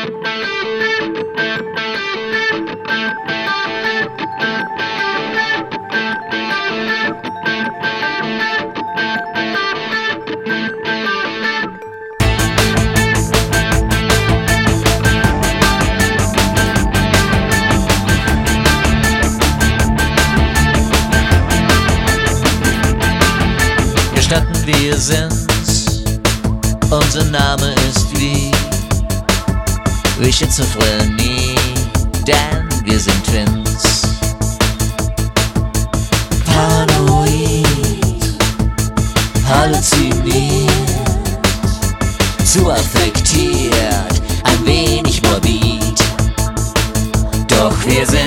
Gestatten, wir sind's, unser Name ist wie Schizophrenie, denn wir sind Twins. Paranoid, halluziniert, zu affektiert, ein wenig morbid, doch wir sind